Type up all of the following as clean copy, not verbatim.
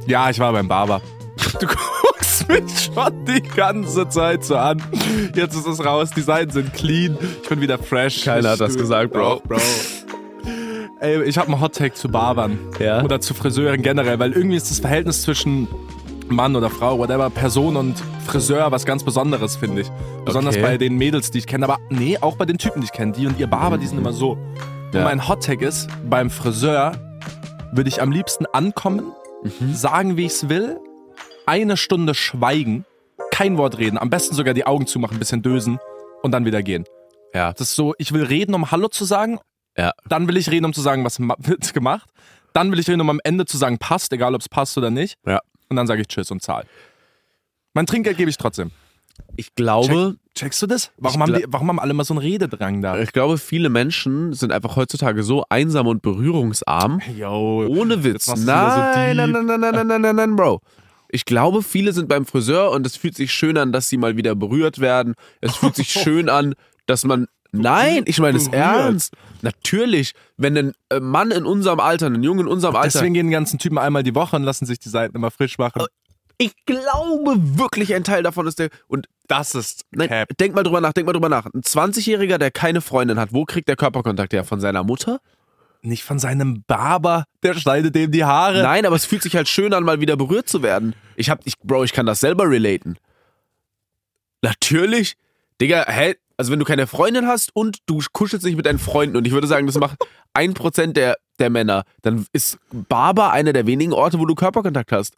Ja, ich war beim Barber. Du guckst mich schon die ganze Zeit so an. Jetzt ist es raus, die Seiten sind clean. Ich bin wieder fresh. Keiner hat das gesagt, Bro. Ey, ich habe einen Hot-Take zu Barbern. Ja? Oder zu Friseuren generell, weil irgendwie ist das Verhältnis zwischen Mann oder Frau, whatever, Person und Friseur was ganz Besonderes, finde ich. Besonders Okay. bei den Mädels, die ich kenne, aber nee, auch bei den Typen, die ich kenne. Die und ihr Barber, die sind immer so. Ja. Und mein Hot-Take ist, beim Friseur würde ich am liebsten ankommen, sagen, wie ich es will, 1 Stunde schweigen, kein Wort reden, am besten sogar die Augen zumachen, ein bisschen dösen und dann wieder gehen. Ja. Das ist so, ich will reden, um Hallo zu sagen, Ja. dann will ich reden, um zu sagen, was wird gemacht, dann will ich reden, um am Ende zu sagen, passt, egal ob es passt oder nicht, Ja. und dann sage ich Tschüss und zahl. Mein Trinkgeld gebe ich trotzdem. Ich glaube, Checkst du das? Warum haben alle mal so einen Rededrang da? viele Menschen sind einfach heutzutage so einsam und berührungsarm. Yo, Ohne Witz. jetzt machst du wieder so Nein, Bro. Ich glaube, viele sind beim Friseur und es fühlt sich schön an, dass sie mal wieder berührt werden. Es fühlt sich schön an, dass man... Nein, ich meine es Berührt. ernst. Natürlich, wenn ein Mann in unserem Alter, ein Junge in unserem Alter... Deswegen gehen die ganzen Typen einmal die Woche und lassen sich die Seiten immer frisch machen. Ich glaube wirklich, ein Teil davon ist der... Und Das ist nein, Cap. denk mal drüber nach. Ein 20-Jähriger, der keine Freundin hat, wo kriegt der Körperkontakt her? Von seiner Mutter? Nicht von seinem Barber, der schneidet dem die Haare. Nein, aber es fühlt sich halt schön an, mal wieder berührt zu werden. Ich kann das selber relaten. Natürlich. Digga, also wenn du keine Freundin hast und du kuschelst dich mit deinen Freunden und ich würde sagen, das macht 1% der Männer, dann ist Barber einer der wenigen Orte, wo du Körperkontakt hast.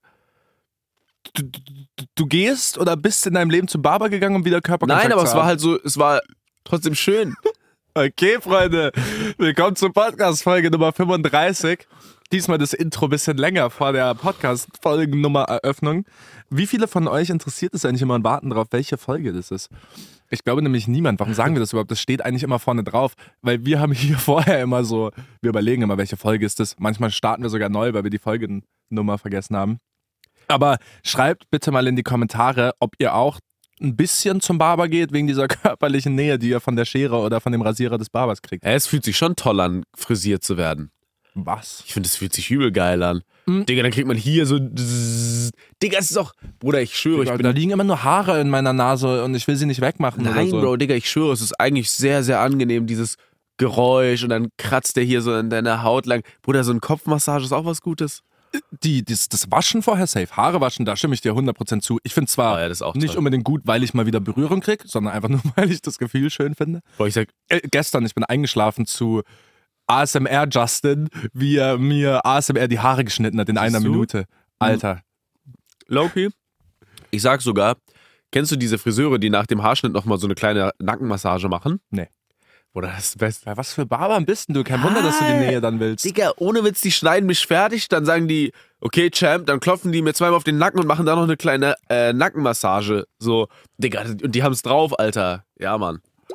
Du gehst oder bist in deinem Leben zum Barber gegangen, um wieder Körperkontakt Nein, aber zu es haben? war halt so, es war trotzdem schön. Okay, Freunde, willkommen zur Podcast-Folge Nummer 35. Diesmal das Intro ein bisschen länger vor der Podcast-Folgennummer-Eröffnung. Wie viele von euch interessiert es eigentlich immer und warten drauf, welche Folge das ist? Ich glaube nämlich niemand. Warum sagen wir das überhaupt? Das steht eigentlich immer vorne drauf, weil wir haben hier vorher immer so, wir überlegen immer, welche Folge ist das. Manchmal starten wir sogar neu, weil wir die Folgennummer vergessen haben. Aber schreibt bitte mal in die Kommentare, ob ihr auch ein bisschen zum Barber geht, wegen dieser körperlichen Nähe, die ihr von der Schere oder von dem Rasierer des Barbers kriegt. Es fühlt sich schon toll an, frisiert zu werden. Was? Ich finde, es fühlt sich übel geil an. Digga, dann kriegt man hier so... Digga, es ist auch... Bruder, ich schwöre, ich bin... Da liegen immer nur Haare in meiner Nase und ich will sie nicht wegmachen Nein, oder so. Bro, Digga, ich schwöre, es ist eigentlich sehr, sehr angenehm, dieses Geräusch und dann kratzt der hier so in deiner Haut lang. Bruder, so eine Kopfmassage ist auch was Gutes. Das Waschen vorher safe, Haare waschen, da stimme ich dir 100% zu. Ich finde zwar Oh ja, das ist auch nicht toll. unbedingt gut, weil ich mal wieder Berührung kriege, sondern einfach nur, weil ich das Gefühl schön finde. Bro, ich sag, Gestern, ich bin eingeschlafen zu ASMR Justin, wie er mir ASMR die Haare geschnitten hat in einer du? Minute. Alter. Loki, ich sag sogar, kennst du diese Friseure, die nach dem Haarschnitt nochmal so eine kleine Nackenmassage machen? Nee. Bruder, das ist das Beste. Ja, was für Barbern bist denn du? Kein Wunder, dass du die Nähe dann willst. Digga, ohne Witz, die schneiden mich fertig, dann sagen die, okay, Champ, dann klopfen die mir zweimal auf den Nacken und machen da noch eine kleine Nackenmassage. So, Digga, und die haben's drauf, Alter. Ja, Mann.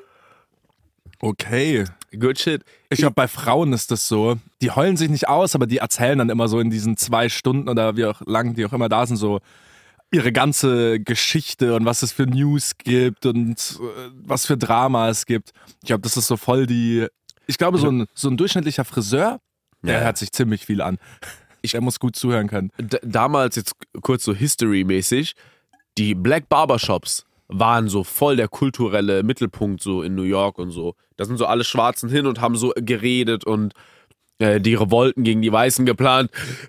Okay. Good shit. Ich glaube, bei Frauen ist das so, die heulen sich nicht aus, aber die erzählen dann immer so in diesen 2 Stunden oder wie auch lang die auch immer da sind, so ihre ganze Geschichte und was es für News gibt und was für Drama es gibt. Ich glaube, das ist so voll die... Ich glaube, so ein durchschnittlicher Friseur, der Ja. hört sich ziemlich viel an. Der muss gut zuhören können. Damals, jetzt kurz so History-mäßig, die Black Barbershops waren so voll der kulturelle Mittelpunkt so in New York und so. Da sind so alle Schwarzen hin und haben so geredet und die Revolten gegen die Weißen geplant.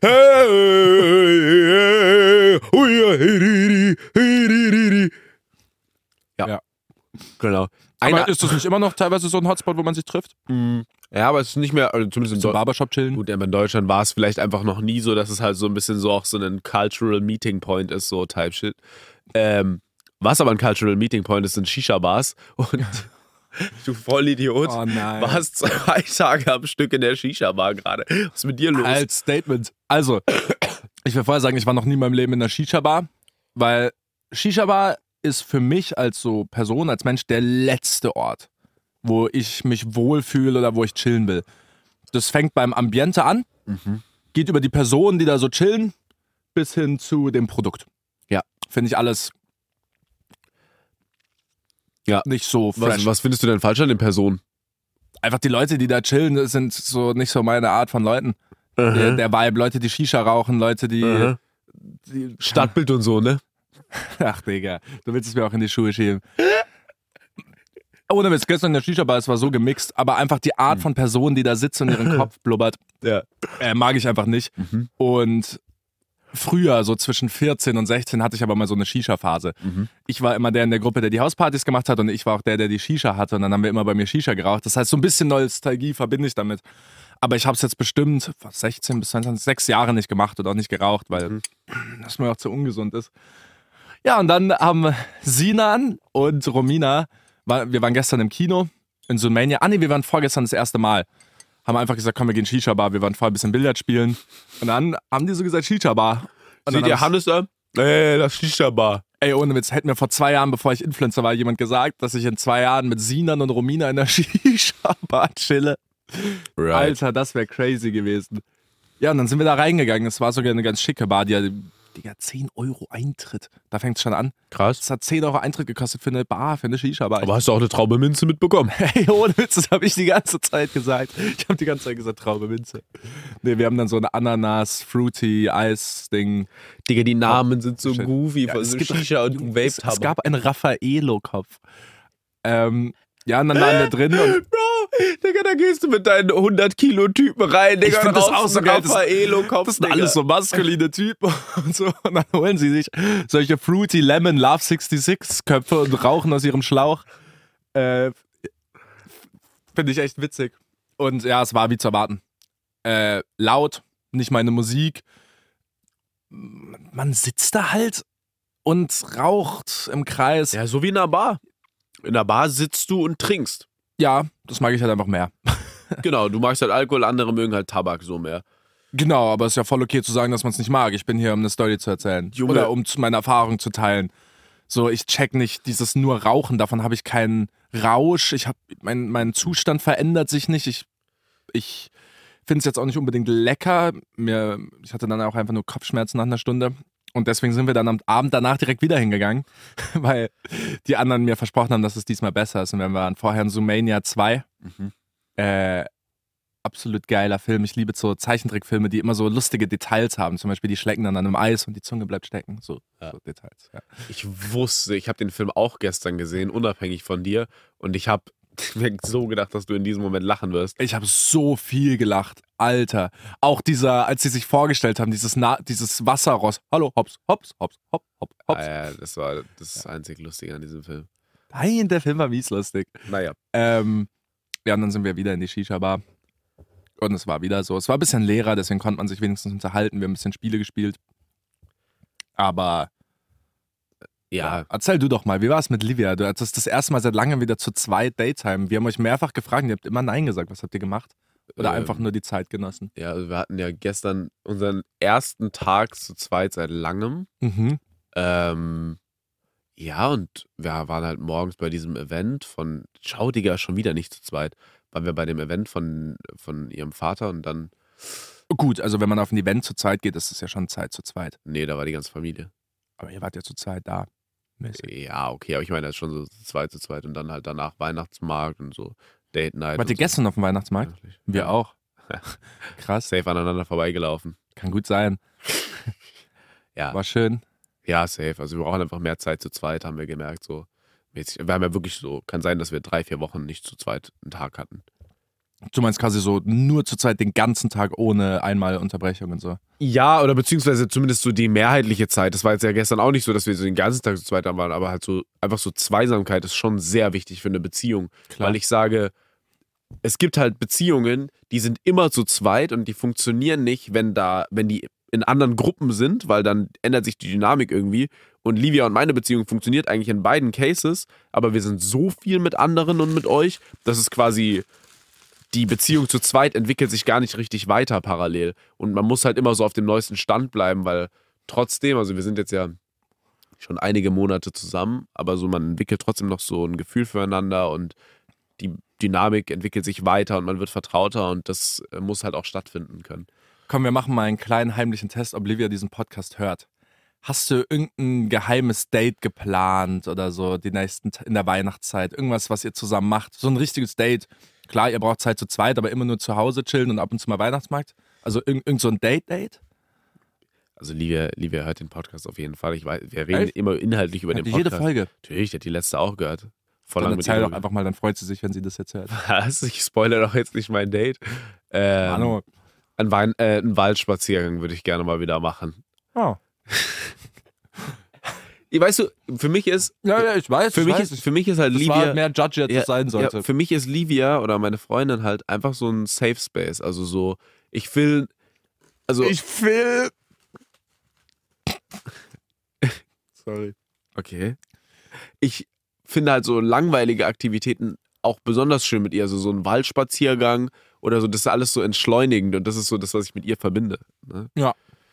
Ja. Genau. Aber ist das nicht immer noch teilweise so ein Hotspot, wo man sich trifft? Ja, aber es ist nicht mehr, also zumindest in Zum Deutschland. Barbershop chillen? Gut, aber in Deutschland war es vielleicht einfach noch nie so, dass es halt so ein bisschen so auch so ein Cultural Meeting Point ist, so Type Shit. Was aber ein Cultural Meeting Point ist, sind Shisha-Bars. Und du Vollidiot, Oh nein. warst 2 Tage am Stück in der Shisha-Bar gerade. Was ist mit dir los? Als Statement. Also, ich will vorher sagen, ich war noch nie in meinem Leben in einer Shisha-Bar, weil Shisha-Bar ist für mich als so Person, als Mensch der letzte Ort, wo ich mich wohlfühle oder wo ich chillen will. Das fängt beim Ambiente an, geht über die Personen, die da so chillen, bis hin zu dem Produkt. Ja. Finde ich alles Ja. nicht so fresh. Was findest du denn falsch an den Personen? Einfach die Leute, die da chillen, das sind so nicht so meine Art von Leuten. Der Vibe, Leute, die Shisha rauchen, Leute, die Stadtbild und so, ne? Ach, Digga, du willst es mir auch in die Schuhe schieben. Ohne Witz, gestern in der Shisha-Bar, es war so gemixt, aber einfach die Art von Person, die da sitzt und ihren Kopf blubbert, Ja. mag ich einfach nicht. Und früher, so zwischen 14 und 16, hatte ich aber mal so eine Shisha-Phase. Ich war immer der in der Gruppe, der die Hauspartys gemacht hat und ich war auch der die Shisha hatte und dann haben wir immer bei mir Shisha geraucht. Das heißt, so ein bisschen Nostalgie verbinde ich damit. Aber ich habe es jetzt bestimmt 16 bis 22, 6 Jahre nicht gemacht und auch nicht geraucht, weil das mir auch zu ungesund ist. Ja, und dann haben Sinan und Romina, wir waren gestern im Kino in Zoomania. Ah nee, wir waren vorgestern das erste Mal. Haben einfach gesagt, komm, wir gehen Shisha-Bar. Wir waren vorher ein bisschen Billard spielen. Und dann haben die so gesagt, Shisha-Bar. Und Seht ihr Hannes da? Das Shisha-Bar. Ey, ohne Witz, hätte mir vor 2 Jahren, bevor ich Influencer war, jemand gesagt, dass ich in 2 Jahren mit Sinan und Romina in der Shisha-Bar chille. Right. Alter, das wäre crazy gewesen. Ja, und dann sind wir da reingegangen. Es war sogar eine ganz schicke Bar, die Digga, 10 Euro Eintritt. Da fängt es schon an. Krass. Es hat 10 Euro Eintritt gekostet für eine Bar, für eine Shisha-Bar. Aber hast du auch eine Traube Minze mitbekommen? Hey, ohne Witz, das habe ich die ganze Zeit gesagt. Ich habe die ganze Zeit gesagt, Traube Minze. Nee, wir haben dann so eine Ananas-Fruity-Eis-Ding. Digga, die Namen sind so goofy Ja, von es so gibt Shisha und Es Vape-Tabak. gab einen Raffaello-Kopf. Ja, und dann waren wir drin und Bro, Digga, da gehst du mit deinen 100-Kilo-Typen rein, Digga. Ich find und das rauchst auch so einen geil. Raffaello-Kopf, das sind alles so maskuline Typen und so. Und dann holen sie sich solche Fruity Lemon Love 66 Köpfe und rauchen aus ihrem Schlauch. Finde ich echt witzig. Und ja, es war wie zu erwarten. Laut, nicht meine Musik. Man sitzt da halt und raucht im Kreis. Ja, so wie in einer Bar. In einer Bar sitzt du und trinkst. Ja, das mag ich halt einfach mehr. Genau, du magst halt Alkohol, andere mögen halt Tabak so mehr. Genau, aber es ist ja voll okay zu sagen, dass man es nicht mag. Ich bin hier, um eine Story zu erzählen. Junge. Oder um meine Erfahrung zu teilen. So, ich check nicht dieses nur Rauchen, davon habe ich keinen Rausch. Mein Zustand verändert sich nicht. Ich finde es jetzt auch nicht unbedingt lecker. Ich hatte dann auch einfach nur Kopfschmerzen nach einer Stunde. Und deswegen sind wir dann am Abend danach direkt wieder hingegangen, weil die anderen mir versprochen haben, dass es diesmal besser ist. Und wir waren vorher in Zoomania 2. Absolut geiler Film. Ich liebe so Zeichentrickfilme, die immer so lustige Details haben. Zum Beispiel, die schlecken dann an einem Eis und die Zunge bleibt stecken. So Details. Ja. Ich habe den Film auch gestern gesehen, unabhängig von dir. Und ich habe mir so gedacht, dass du in diesem Moment lachen wirst. Ich habe so viel gelacht. Alter. Auch als sie sich vorgestellt haben, dieses Wasserross. Hallo, hops, hops, hops, hop, hop, hops. Ja, das war das einzig Lustige an diesem Film. Nein, der Film war mies lustig. Naja. Ja, und dann sind wir wieder in die Shisha-Bar. Und es war wieder so. Es war ein bisschen leerer, deswegen konnte man sich wenigstens unterhalten. Wir haben ein bisschen Spiele gespielt. Aber Ja. erzähl du doch mal, wie war es mit Livia? Du hattest das erste Mal seit langem wieder zu zweit Daytime. Wir haben euch mehrfach gefragt, ihr habt immer Nein gesagt. Was habt ihr gemacht? Oder einfach nur die Zeit genossen? Ja, also wir hatten ja gestern unseren ersten Tag zu zweit seit langem. Mhm. Ja, und wir waren halt morgens bei diesem Event von Schau, Digga, schon wieder nicht zu zweit. Waren wir bei dem Event von ihrem Vater und dann, Gut, also wenn man auf ein Event zu zweit geht, ist es ja schon Zeit zu zweit. nee, da war die ganze Familie. Aber ihr wart ja zu zweit da. Mäßig. Ja, okay, aber ich meine, das ist schon so zu zweit und dann halt danach Weihnachtsmarkt und so Date Night. Wart ihr und so. gestern auf dem Weihnachtsmarkt? Wirklich. Wir Ja. auch. Krass, Safe aneinander vorbeigelaufen. kann gut sein. Ja. War schön. Ja, safe. Also wir brauchen einfach mehr Zeit zu zweit, haben wir gemerkt. So mäßig. Wir haben ja wirklich so, kann sein, dass wir 3-4 Wochen nicht zu zweit einen Tag hatten. Du meinst quasi so nur zu zweit den ganzen Tag ohne einmal Unterbrechung und so. Ja, oder beziehungsweise zumindest so die mehrheitliche Zeit. Das war jetzt ja gestern auch nicht so, dass wir so den ganzen Tag zu zweit da waren, aber halt so einfach so Zweisamkeit ist schon sehr wichtig für eine Beziehung. Klar. Weil ich sage, es gibt halt Beziehungen, die sind immer zu zweit und die funktionieren nicht, wenn die in anderen Gruppen sind, weil dann ändert sich die Dynamik irgendwie. Und Livia und meine Beziehung funktioniert eigentlich in beiden Cases, aber wir sind so viel mit anderen und mit euch, dass es quasi die Beziehung zu zweit entwickelt sich gar nicht richtig weiter parallel. Und man muss halt immer so auf dem neuesten Stand bleiben, weil trotzdem, also wir sind jetzt ja schon einige Monate zusammen, aber so man entwickelt trotzdem noch so ein Gefühl füreinander und die Dynamik entwickelt sich weiter und man wird vertrauter und das muss halt auch stattfinden können. Komm, wir machen mal einen kleinen heimlichen Test, ob Livia diesen Podcast hört. Hast du irgendein geheimes Date geplant oder so in der Weihnachtszeit? Irgendwas, was ihr zusammen macht? So ein richtiges Date. Klar, ihr braucht Zeit zu zweit, aber immer nur zu Hause chillen und ab und zu mal Weihnachtsmarkt. Also irgend so ein Date? Also Livia hört den Podcast auf jeden Fall. Ich weiß, wir reden Echt? immer inhaltlich über den Podcast. Jede Folge. Natürlich, die hat die letzte auch gehört. Voll Dann lang mit erzähl ihr doch einfach mal, dann freut sie sich, wenn sie das jetzt hört. Was? Ich spoilere doch jetzt nicht mein Date. Hallo. Einen Waldspaziergang würde ich gerne mal wieder machen. Oh. Weißt du, für mich ist Ja, ich weiß. für mich ist halt das Livia war mehr Judge, als es sein sollte. Ja, für mich ist Livia oder meine Freundin halt einfach so ein Safe Space. Also so, ich will. Sorry. Okay. Ich finde halt so langweilige Aktivitäten auch besonders schön mit ihr. Also so ein Waldspaziergang oder so, das ist alles so entschleunigend und das ist so das, was ich mit ihr verbinde. Ne? Ja.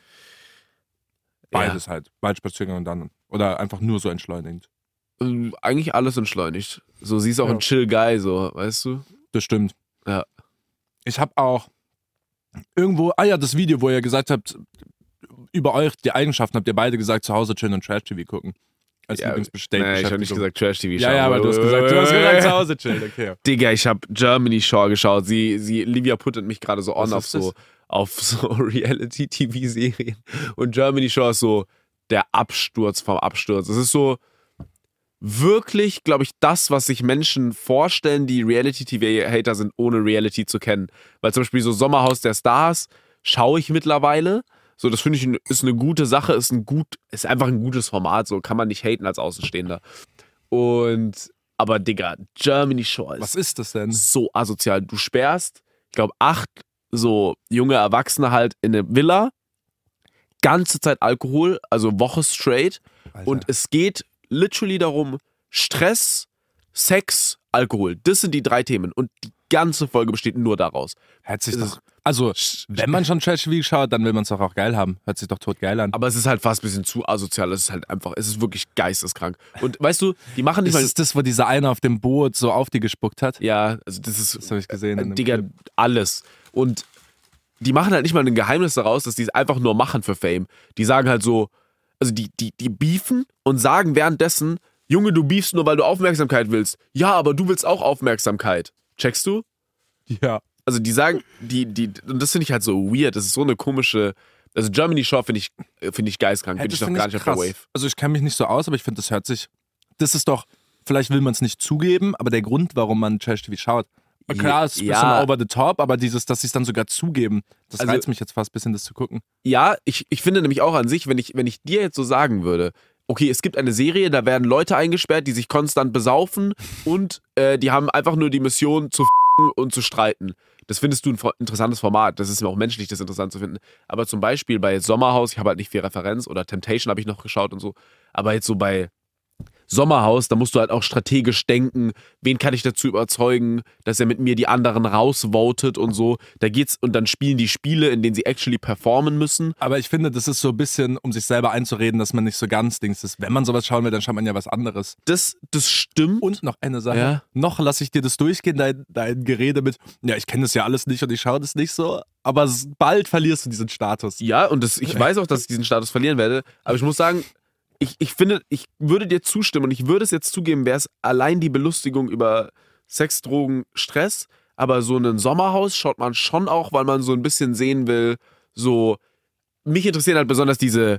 Beides halt. Waldspaziergang und dann. Oder einfach nur so entschleunigend. Eigentlich alles entschleunigt. So, sie ist auch ein Chill-Guy, so, weißt du? Das stimmt. Ja. Ich habe auch irgendwo, das Video, wo ihr gesagt habt, über euch, die Eigenschaften, habt ihr beide gesagt, zu Hause chillen und Trash-TV gucken. Als Lieblingsbestätigung. Nee, ich habe nicht gesagt Trash-TV schauen. Ja, aber du hast gesagt zu Hause chillen, okay. Digga, ich habe Germany Shore geschaut. Livia puttet mich gerade so on auf so Reality-TV-Serien. Und Germany Shore ist so der Absturz vom Absturz. Es ist so wirklich, glaube ich, das, was sich Menschen vorstellen, die Reality-TV-Hater sind, ohne Reality zu kennen. Weil zum Beispiel so Sommerhaus der Stars schaue ich mittlerweile. So, das finde ich ist eine gute Sache, ist einfach ein gutes Format, so kann man nicht haten als Außenstehender. Aber Digga, Germany Shore Was ist das denn? so asozial. Du sperrst, ich glaube, 8 so junge Erwachsene halt in eine Villa, ganze Zeit Alkohol, also Woche straight. Alter. Und es geht literally darum, Stress, Sex, Alkohol. Das sind die 3 Themen und die ganze Folge besteht nur daraus. Hört sich doch, also, wenn man schon Trash-TV schaut, dann will man es doch auch geil haben. Hört sich doch tot geil an. Aber es ist halt fast ein bisschen zu asozial. Es ist wirklich geisteskrank. Und weißt du, die machen nicht mal. Ist das, wo dieser eine auf dem Boot so auf die gespuckt hat? Ja, also das habe ich gesehen. In dem Digga, Clip. alles. Und die machen halt nicht mal ein Geheimnis daraus, dass die es einfach nur machen für Fame. Die sagen halt so, also die beefen und sagen währenddessen, Junge, du beefst nur, weil du Aufmerksamkeit willst. Ja, aber du willst auch Aufmerksamkeit. Checkst du? Ja. Also die sagen, und das finde ich halt so weird, das ist so eine komische, also Germany Shore finde ich geistkrank, bin ich noch gar nicht auf der Wave. Also ich kenne mich nicht so aus, aber ich finde, das ist doch, vielleicht will man es nicht zugeben, aber der Grund, warum man Trash-TV schaut. Klar, es ist ein bisschen over the top, aber dass sie es dann sogar zugeben, das reizt mich jetzt fast ein bisschen, das zu gucken. Ja, ich finde nämlich auch an sich, wenn ich dir jetzt so sagen würde, okay, es gibt eine Serie, da werden Leute eingesperrt, die sich konstant besaufen und die haben einfach nur die Mission zu und zu streiten. Das findest du ein interessantes Format. Das ist mir auch menschlich, das interessant zu finden. Aber zum Beispiel bei Sommerhaus, ich habe halt nicht viel Referenz, oder Temptation habe ich noch geschaut und so. Aber jetzt so bei Sommerhaus, da musst du halt auch strategisch denken, wen kann ich dazu überzeugen, dass er mit mir die anderen rausvotet und so. Da geht's, und dann spielen die Spiele, in denen sie actually performen müssen. Aber ich finde, das ist so ein bisschen, um sich selber einzureden, dass man nicht so ganz Dings ist. Wenn man sowas schauen will, dann schaut man ja was anderes. Das stimmt. Und noch eine Sache. Ja. Noch lasse ich dir das durchgehen, dein Gerede mit, ja, ich kenne das ja alles nicht und ich schaue das nicht so. Aber bald verlierst du diesen Status. Ja, und ich weiß auch, dass ich diesen Status verlieren werde. Aber ich muss sagen, ich finde, ich würde dir zustimmen und ich würde es jetzt zugeben, wäre es allein die Belustigung über Sex, Drogen, Stress. Aber so ein Sommerhaus schaut man schon auch, weil man so ein bisschen sehen will, so, mich interessieren halt besonders diese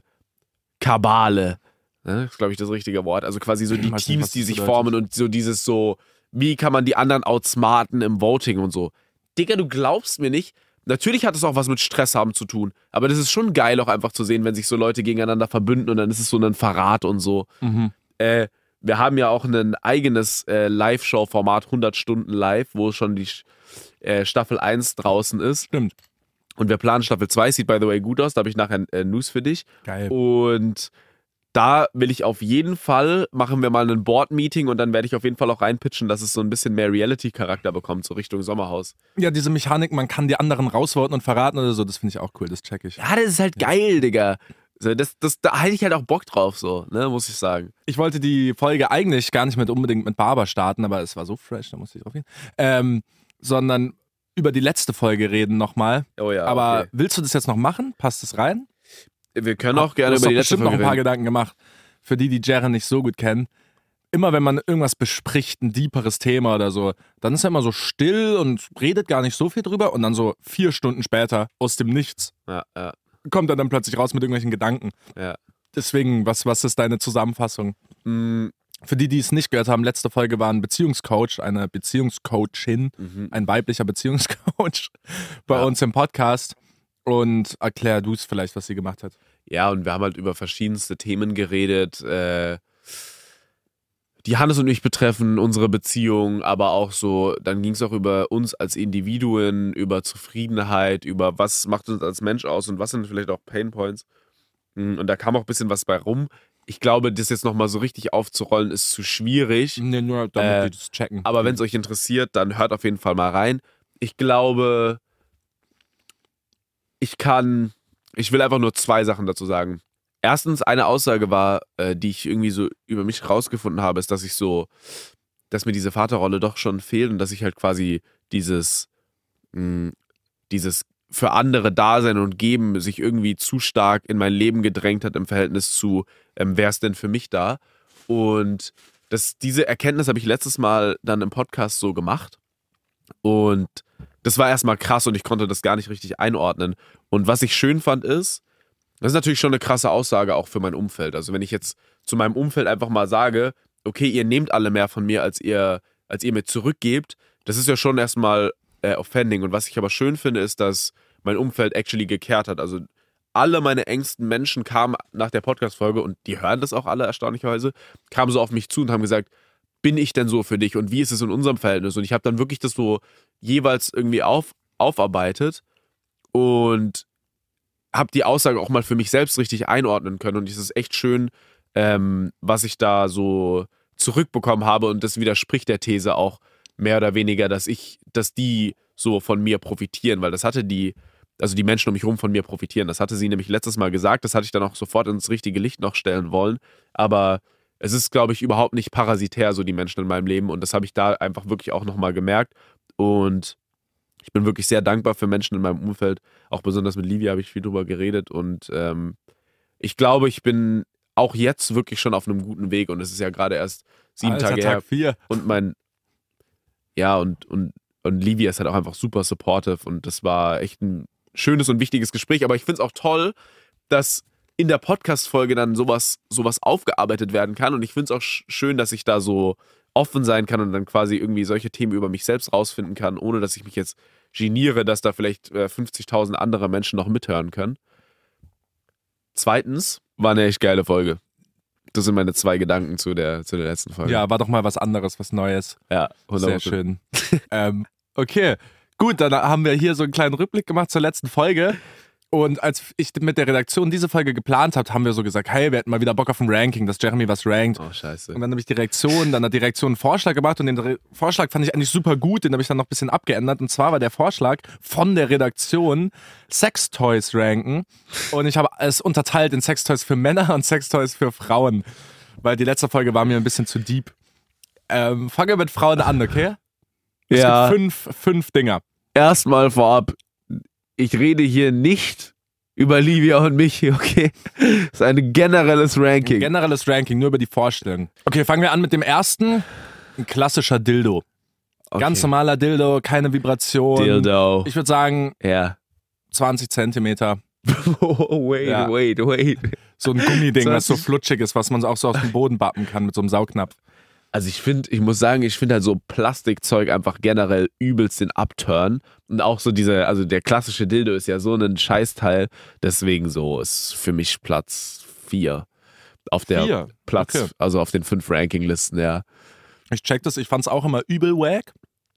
Kabale. Ne? Das ist, glaube ich, das richtige Wort. Also quasi so die Teams, die sich formen und so dieses so, wie kann man die anderen outsmarten im Voting und so. Digga, du glaubst mir nicht. Natürlich hat es auch was mit Stress haben zu tun, aber das ist schon geil auch einfach zu sehen, wenn sich so Leute gegeneinander verbünden und dann ist es so ein Verrat und so. Mhm. Wir haben ja auch ein eigenes Live-Show-Format, 100 Stunden live, wo schon die Staffel 1 draußen ist. Stimmt. Und wir planen Staffel 2, sieht by the way gut aus, da habe ich nachher News für dich. Geil. Und da will ich auf jeden Fall, machen wir mal ein Board-Meeting und dann werde ich auf jeden Fall auch reinpitchen, dass es so ein bisschen mehr Reality-Charakter bekommt, so Richtung Sommerhaus. Ja, diese Mechanik, man kann die anderen rausvoten und verraten oder so, das finde ich auch cool, das check ich. Ja, das ist halt geil, Digga. So, da hätte ich halt auch Bock drauf, so, ne, muss ich sagen. Ich wollte die Folge eigentlich gar nicht unbedingt mit Barber starten, aber es war so fresh, da musste ich drauf gehen. Sondern über die letzte Folge reden nochmal. Oh ja, aber okay. Willst du das jetzt noch machen? Passt das rein? Wir können auch gerne du hast über die doch letzte bestimmt noch Folge ein paar reden. Gedanken gemacht, für die Jaren nicht so gut kennen. Immer wenn man irgendwas bespricht, ein deeperes Thema oder so, dann ist er immer so still und redet gar nicht so viel drüber und dann so 4 Stunden später aus dem Nichts. Ja. kommt er dann plötzlich raus mit irgendwelchen Gedanken. Ja. Deswegen, was ist deine Zusammenfassung? Für die es nicht gehört haben, letzte Folge war ein Beziehungscoach, eine Beziehungscoachin, ein weiblicher Beziehungscoach bei uns im Podcast. Und erklär du es vielleicht, was sie gemacht hat. Ja, und wir haben halt über verschiedenste Themen geredet, die Hannes und mich betreffen, unsere Beziehung, aber auch so, dann ging es auch über uns als Individuen, über Zufriedenheit, über was macht uns als Mensch aus und was sind vielleicht auch Painpoints. Und da kam auch ein bisschen was bei rum. Ich glaube, das jetzt nochmal so richtig aufzurollen, ist zu schwierig. Nee, nur damit die das checken. Aber wenn es euch interessiert, dann hört auf jeden Fall mal rein. Ich glaube, ich will einfach nur 2 Sachen dazu sagen. Erstens, eine Aussage war, die ich irgendwie so über mich rausgefunden habe, ist, dass mir diese Vaterrolle doch schon fehlt und dass ich halt quasi dieses für andere Dasein und Geben sich irgendwie zu stark in mein Leben gedrängt hat im Verhältnis zu, wer ist denn für mich da? Und diese Erkenntnis habe ich letztes Mal dann im Podcast so gemacht. Und das war erstmal krass und ich konnte das gar nicht richtig einordnen. Und was ich schön fand ist, das ist natürlich schon eine krasse Aussage auch für mein Umfeld. Also wenn ich jetzt zu meinem Umfeld einfach mal sage, okay, ihr nehmt alle mehr von mir, als ihr mir zurückgebt, das ist ja schon erstmal offending. Und was ich aber schön finde, ist, dass mein Umfeld actually gekehrt hat. Also alle meine engsten Menschen kamen nach der Podcast-Folge und die hören das auch alle erstaunlicherweise, kamen so auf mich zu und haben gesagt, bin ich denn so für dich und wie ist es in unserem Verhältnis? Und ich habe dann wirklich das so jeweils irgendwie aufarbeitet und habe die Aussage auch mal für mich selbst richtig einordnen können. Und es ist echt schön, was ich da so zurückbekommen habe. Und das widerspricht der These auch mehr oder weniger, dass die so von mir profitieren, weil das hatte die Menschen um mich herum von mir profitieren. Das hatte sie nämlich letztes Mal gesagt. Das hatte ich dann auch sofort ins richtige Licht noch stellen wollen. Aber es ist, glaube ich, überhaupt nicht parasitär, so die Menschen in meinem Leben. Und das habe ich da einfach wirklich auch nochmal gemerkt. Und ich bin wirklich sehr dankbar für Menschen in meinem Umfeld. Auch besonders mit Livia habe ich viel drüber geredet. Und ich glaube, ich bin auch jetzt wirklich schon auf einem guten Weg. Und es ist ja gerade erst 7 Tage her. Tag 4. Und und Livia ist halt auch einfach super supportive. Und das war echt ein schönes und wichtiges Gespräch. Aber ich finde es auch toll, dass in der Podcast-Folge dann sowas aufgearbeitet werden kann. Und ich finde es auch schön, dass ich da so offen sein kann und dann quasi irgendwie solche Themen über mich selbst rausfinden kann, ohne dass ich mich jetzt geniere, dass da vielleicht 50.000 andere Menschen noch mithören können. Zweitens, war eine echt geile Folge. Das sind meine 2 Gedanken zu der letzten Folge. Ja, war doch mal was anderes, was Neues. Ja, 100%. Sehr schön. Okay, gut, dann haben wir hier so einen kleinen Rückblick gemacht zur letzten Folge. Und als ich mit der Redaktion diese Folge geplant habe, haben wir so gesagt, hey, wir hätten mal wieder Bock auf ein Ranking, dass Jeremy was rankt. Oh, scheiße. Und dann habe ich dann hat die Redaktion einen Vorschlag gemacht und den Vorschlag fand ich eigentlich super gut, den habe ich dann noch ein bisschen abgeändert. Und zwar war der Vorschlag von der Redaktion Sextoys ranken. Und ich habe es unterteilt in Sextoys für Männer und Sextoys für Frauen. Weil die letzte Folge war mir ein bisschen zu deep. Fangen wir mit Frauen an, okay? Es gibt fünf Dinger. Erstmal vorab, ich rede hier nicht über Livia und mich, okay? Das ist ein generelles Ranking. Ein generelles Ranking, nur über die Vorstellung. Okay, fangen wir an mit dem ersten. Ein klassischer Dildo. Okay. Ganz normaler Dildo, keine Vibration. Dildo. Ich würde sagen, Ja. 20 Zentimeter. Wait. So ein Gummiding, 20. was so flutschig ist, was man auch so auf den Boden bappen kann mit so einem Saugnapf. Also ich muss sagen, ich finde halt so Plastikzeug einfach generell übelst den Upturn. Und auch so der klassische Dildo ist ja so ein Scheißteil. Deswegen so ist für mich Platz 4 auf der 4? Platz, Okay. also auf den 5 Rankinglisten, ja. Ich check das, ich fand's auch immer übel wack.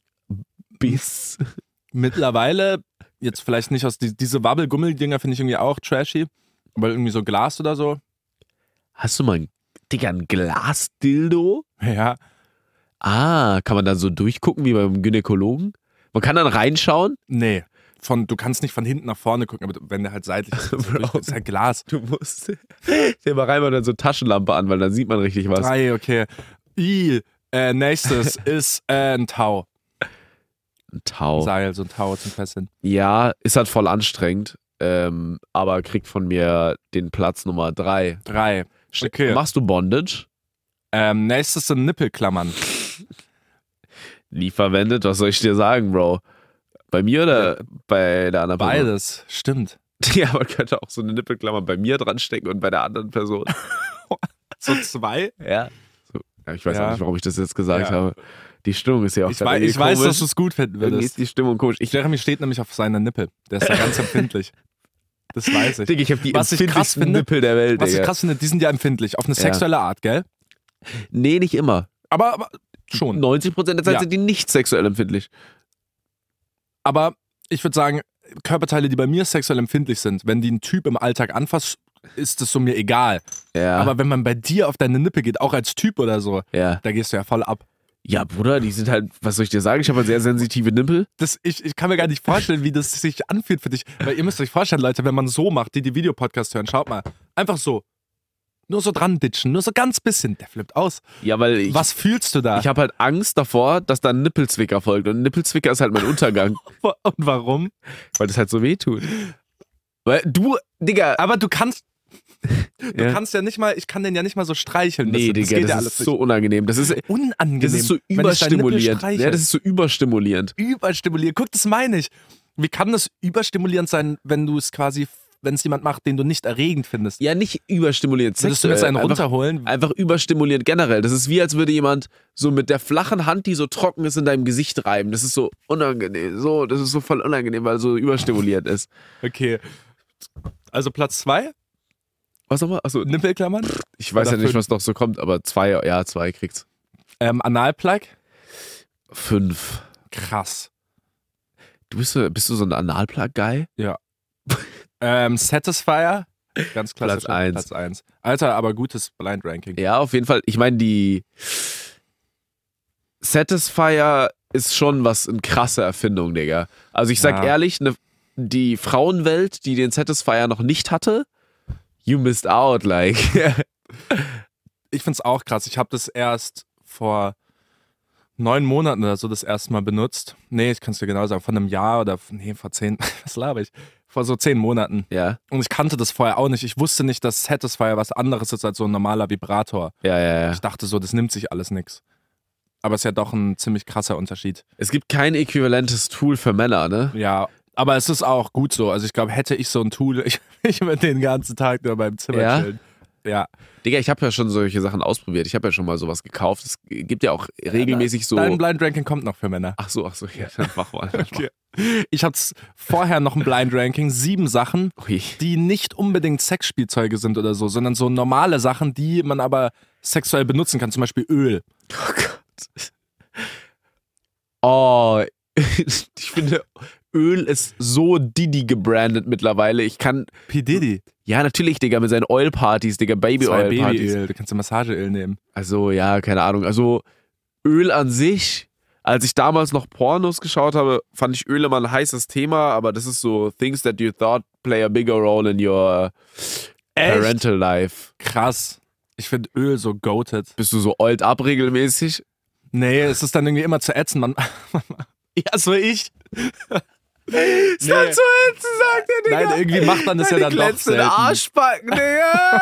Bis. Mittlerweile, jetzt vielleicht nicht aus diese Wabbel-Gummel-Dinger finde ich irgendwie auch trashy. Aber irgendwie so Glas oder so. Hast du mal ein Glas-Dildo? Ja. Ah, kann man da so durchgucken wie beim Gynäkologen? Man kann dann reinschauen? Nee. Du kannst nicht von hinten nach vorne gucken, aber wenn der halt seitlich ist, Bro. ist halt Glas. Du musst. Der mal rein und dann so Taschenlampe an, weil dann sieht man richtig was. 3, okay. Nächstes ist ein Tau. Ein Tau. Seil, so ein Tau zum Fesseln. Ja, ist halt voll anstrengend, aber kriegt von mir den Platz Nummer 3. 3. Okay. Machst du Bondage? Nächstes sind Nippelklammern. Nie verwendet, was soll ich dir sagen, Bro? Bei mir oder bei der anderen Person? Beides, stimmt. Ja, man könnte auch so eine Nippelklammer bei mir dran stecken und bei der anderen Person. So 2? Ja. So, ja, ich weiß Ja. auch nicht, warum ich das jetzt gesagt Ja. habe. Die Stimmung ist ja auch Ich weiß, dass du es gut finden Irgendwie würdest. ist die Stimmung komisch. Jeremy steht nämlich auf seiner Nippel. Der ist da ganz empfindlich. Das weiß ich. Digga, ich habe die Was ich krass empfindlichsten finde- Nippel der Welt, Was ich Digga. krass finde, die sind ja empfindlich. Auf eine sexuelle Art, gell? Nee, nicht immer. Aber schon. 90% der Zeit Ja. sind die nicht sexuell empfindlich. Aber ich würde sagen, Körperteile, die bei mir sexuell empfindlich sind, wenn die ein Typ im Alltag anfasst, ist das so mir egal. Ja. Aber wenn man bei dir auf deine Nippel geht, auch als Typ oder so, ja. da gehst du ja voll ab. Ja, Bruder, die sind halt, was soll ich dir sagen? Ich habe halt sehr sensitive Nippel. Ich kann mir gar nicht vorstellen, wie das sich anfühlt für dich. Weil ihr müsst euch vorstellen, Leute, wenn man so macht, die Videopodcast hören, schaut mal, einfach so. Nur so dran ditchen, nur so ganz bisschen. Der flippt aus. Ja, weil ich, Was fühlst du da? ich habe halt Angst davor, dass da ein Nippelzwicker folgt. Und ein Nippelzwicker ist halt mein Untergang, Und warum? weil das halt so weh tut. Weil du, Digga. Aber du kannst Ja. ja nicht mal, ich kann den ja nicht mal so streicheln. Nee, das Digga, geht ja das alles ist so unangenehm. Das ist, nicht. Unangenehm. das ist so wenn ich deinen Nippel überstimulierend. streichel. Ja, das ist so überstimulierend. Überstimulierend. Guck, das meine ich. Wie kann das überstimulierend sein, wenn du es quasi, wenn es jemand macht, den du nicht erregend findest? Ja, nicht überstimulierend. Würdest du mir jetzt einen einfach, runterholen? einfach überstimulierend generell. Das ist wie, als würde jemand so mit der flachen Hand, die so trocken ist, in deinem Gesicht reiben. Das ist so unangenehm. So, das ist so voll unangenehm, weil es so überstimulierend ist. Okay. Also Platz 2, Was nochmal? Achso, Nippelklammern. ich weiß Oder ja nicht, 5. was noch so kommt, aber 2 kriegt's. Analplug. 5. Krass. Bist du so ein Analplug-Guy? Satisfier. Ganz klassisch. Platz 1. Platz 1. Alter, aber gutes Blind Ranking. Ja, auf jeden Fall. Ich meine, die Satisfier ist schon eine krasse Erfindung, Digga. Also ich sag Ja. ehrlich, die Frauenwelt, die den Satisfier noch nicht hatte, you missed out, like. Ich find's auch krass. Ich habe das erst vor 9 Monaten oder so das erste Mal benutzt. Nee, ich kann es dir genau sagen. Vor einem Jahr oder vor 10, was laber ich? Vor so 10 Monaten. Ja, Und ich kannte das vorher auch nicht. Ich wusste nicht, dass Satisfier was anderes ist als so ein normaler Vibrator. ja. Ich dachte so, das nimmt sich alles nix. Aber es ist ja doch ein ziemlich krasser Unterschied. Es gibt kein äquivalentes Tool für Männer, ne? Ja, aber es ist auch gut so. Also ich glaube, hätte ich so ein Tool, ich würde den ganzen Tag nur beim Zimmer Ja? chillen. Ja. Digga, ich habe ja schon solche Sachen ausprobiert. Ich habe ja schon mal sowas gekauft. Es gibt ja auch regelmäßig so. Dein Blind Ranking kommt noch für Männer. Ach so, ja, dann mach mal. Okay. Ich hatte vorher noch ein Blind Ranking, 7 Sachen, Ui. die nicht unbedingt Sexspielzeuge sind oder so, sondern so normale Sachen, die man aber sexuell benutzen kann. Zum Beispiel Öl. Oh Gott. Oh, ich finde, Öl ist so Didi gebrandet mittlerweile. Ich kann. P. Diddy. Ja, natürlich, Digga, mit seinen Oil-Partys, Digga, Baby-Oil-Partys. Babyöl. Du kannst ja Massageöl nehmen. Also, ja, keine Ahnung. Also, Öl an sich, als ich damals noch Pornos geschaut habe, fand ich Öl immer ein heißes Thema, aber das ist so things that you thought play a bigger role in your parental life. Krass. Ich finde Öl so goated. Bist du so oiled up regelmäßig? Nee, es ist dann irgendwie immer zu ätzen. Ja, so ich. Ist das so jetzt, sagt er, Digga? Nein, irgendwie macht man das ja dann doch glänzenden selten. Arschbacken, Digga.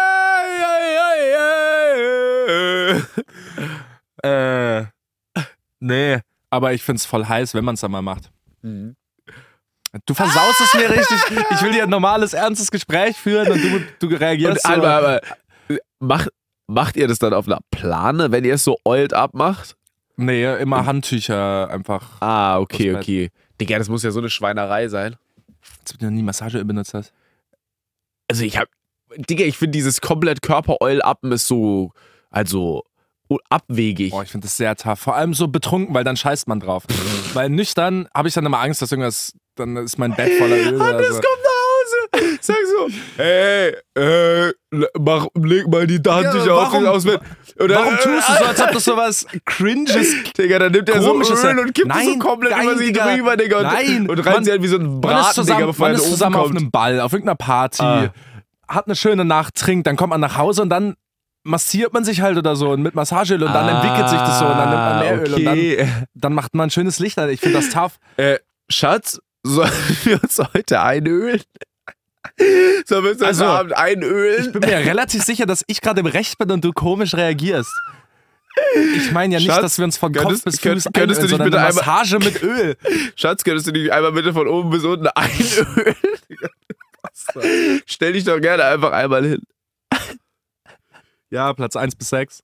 Nee, aber ich find's voll heiß, wenn man's dann mal macht. Mhm. Du versaust es mir richtig. Ich will hier ein normales, ernstes Gespräch führen und du reagierst Und so. aber macht ihr das dann auf einer Plane, wenn ihr es so oiled up macht? Nee, immer Handtücher einfach. Ah, okay, Das okay. Digga, das muss ja so eine Schweinerei sein. Als ob du noch nie Massageöl benutzt hast. Also Digga, ich finde dieses komplett Körper-Oil-Uppen ist so, also abwegig. Boah, ich finde das sehr tough. Vor allem so betrunken, weil dann scheißt man drauf. Weil nüchtern habe ich dann immer Angst, dass irgendwas, dann ist mein Bett voller Öl oder Hannes so. kommt nach Hause, sag so, hey, leg mal die Handtücher warum- aus. Oder, Warum tust du so, als ob das sowas Cringes, Digga, dann nimmt er so Komisches Öl sein. und kippt es so Nein, komplett nein, über sie Digga. drüber, Digga. Nein, und reibt man- sie halt wie so ein man ist Braten, Digga, bevor man er in ist den Ofen zusammen auf kommt. einem Ball, auf irgendeiner Party, Ah. hat eine schöne Nacht, trinkt, dann kommt man nach Hause und dann massiert man sich halt oder so und mit Massageöl und dann entwickelt sich das so und dann nimmt man mehr Öl und okay. dann macht man ein schönes Licht. Ich finde das tough. Schatz, sollen wir uns heute einölen? Sollen wir uns heute Also, Abend Ich einölen? bin mir relativ sicher, dass ich gerade im Recht bin und du komisch reagierst. Ich meine ja nicht, Schatz, dass wir uns von Kopf könntest- bis könntest Fuß du einölen, dich sondern bitte eine einmal- Massage mit Öl. Schatz, könntest du dich einmal bitte von oben bis unten einölen? Stell dich doch gerne einfach einmal hin. Ja, Platz 1 bis 6.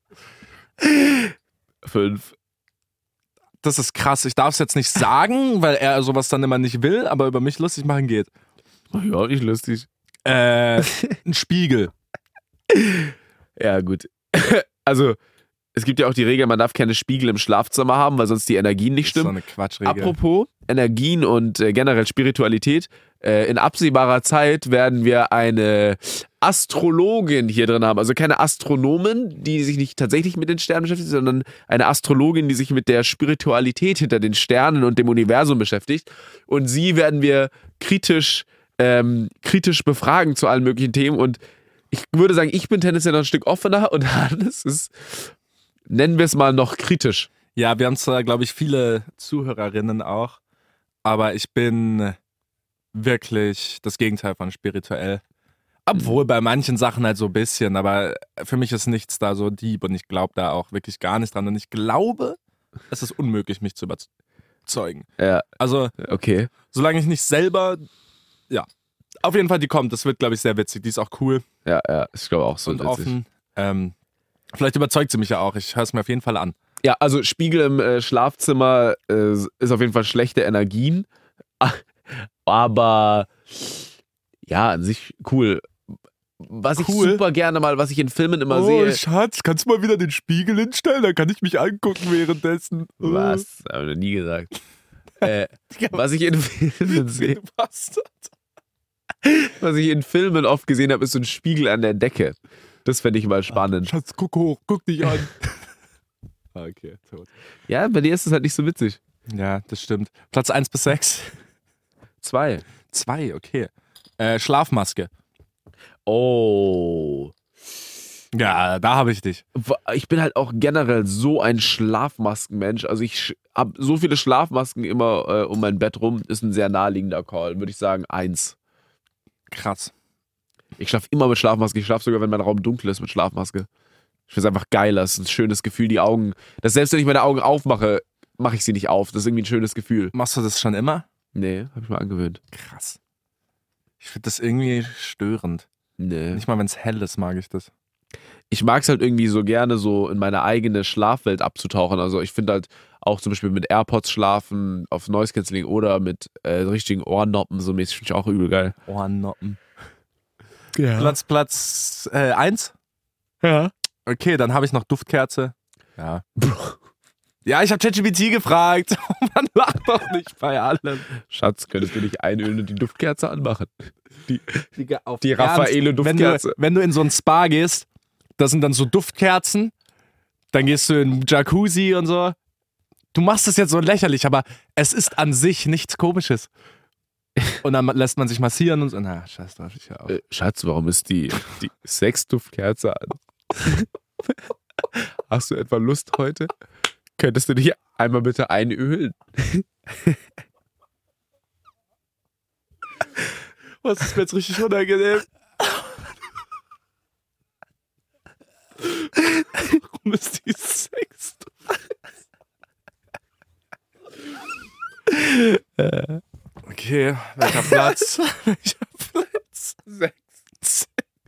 5. Das ist krass. Ich darf es jetzt nicht sagen, weil er sowas dann immer nicht will, aber über mich lustig machen geht. Ja, nicht lustig. Ein Spiegel. Ja, gut. Also, es gibt ja auch die Regel, man darf keine Spiegel im Schlafzimmer haben, weil sonst die Energien nicht Das ist so stimmen. eine Quatschregel. Apropos Energien und generell Spiritualität, in absehbarer Zeit werden wir eine Astrologin hier drin haben. Also keine Astronomin, die sich nicht tatsächlich mit den Sternen beschäftigt, sondern eine Astrologin, die sich mit der Spiritualität hinter den Sternen und dem Universum beschäftigt. Und sie werden wir kritisch befragen zu allen möglichen Themen. Und ich würde sagen, ich bin tendenziell noch ein Stück offener und Hannes ist, nennen wir es mal, noch kritisch. Ja, wir haben zwar, glaube ich, viele Zuhörerinnen auch, aber ich bin wirklich das Gegenteil von spirituell. Obwohl bei manchen Sachen halt so ein bisschen, aber für mich ist nichts da so deep und ich glaube da auch wirklich gar nicht dran. Und ich glaube, es ist unmöglich, mich zu überzeugen. Ja, Also, okay. solange ich nicht selber, ja, auf jeden Fall die kommt. Das wird, glaube ich, sehr witzig. Die ist auch cool Ja, ich glaube auch so und witzig. offen. Vielleicht überzeugt sie mich ja auch. Ich höre es mir auf jeden Fall an. Ja, also Spiegel im Schlafzimmer ist auf jeden Fall schlechte Energien. Aber ja, an sich cool. Was ich Cool. super gerne mal, was ich in Filmen immer sehe. Schatz, kannst du mal wieder den Spiegel hinstellen? Dann kann ich mich angucken währenddessen. Was? Hab ich noch nie gesagt. Was ich in Filmen sehe. Du Bastard. Was ich in Filmen oft gesehen habe, ist so ein Spiegel an der Decke. Das fände ich mal spannend. Schatz, guck hoch, guck dich an. Okay, tot. Ja, bei dir ist es halt nicht so witzig. Ja, das stimmt. Platz 1 bis 6. 2. 2, okay. Schlafmaske. Oh. Ja, da habe ich dich. Ich bin halt auch generell so ein Schlafmaskenmensch. Also ich habe so viele Schlafmasken immer um mein Bett rum. Ist ein sehr naheliegender Call. Würde ich sagen 1. Krass. Ich schlafe immer mit Schlafmaske. Ich schlafe sogar, wenn mein Raum dunkel ist, mit Schlafmaske. Ich finde es einfach geil. Das ist ein schönes Gefühl. Die Augen, dass selbst wenn ich meine Augen aufmache, mache ich sie nicht auf. Das ist irgendwie ein schönes Gefühl. Machst du das schon immer? Nee, habe ich mir angewöhnt. Krass. Ich finde das irgendwie störend. Nee. Nicht mal, wenn es hell ist, mag ich das. Ich mag es halt irgendwie so gerne, so in meine eigene Schlafwelt abzutauchen. Also ich finde halt auch zum Beispiel mit AirPods schlafen, auf Noise Cancelling oder mit richtigen Ohrnoppen so mäßig, finde ich auch übel geil. Ohrnoppen. Ja. Platz 1? Ja. Okay, dann habe ich noch Duftkerze. Ja. Ja, ich habe ChatGPT gefragt. Man lacht doch nicht bei allem. Schatz, könntest du dich einölen und die Duftkerze anmachen? Digga, auf Die Ernst. Raffaele-Duftkerze. Wenn du in so ein Spa gehst, da sind dann so Duftkerzen, dann gehst du in einen Jacuzzi und so. Du machst es jetzt so lächerlich, aber es ist an sich nichts Komisches. Und dann lässt man sich massieren und so. Na, scheiß drauf, ich auch. Schatz, warum ist die Sexduftkerze an? Hast du etwa Lust heute? Könntest du dich einmal bitte einölen? Was ist mir jetzt richtig unangenehm? Warum ist die Sex? Okay, welcher Platz? Welcher Platz? 6.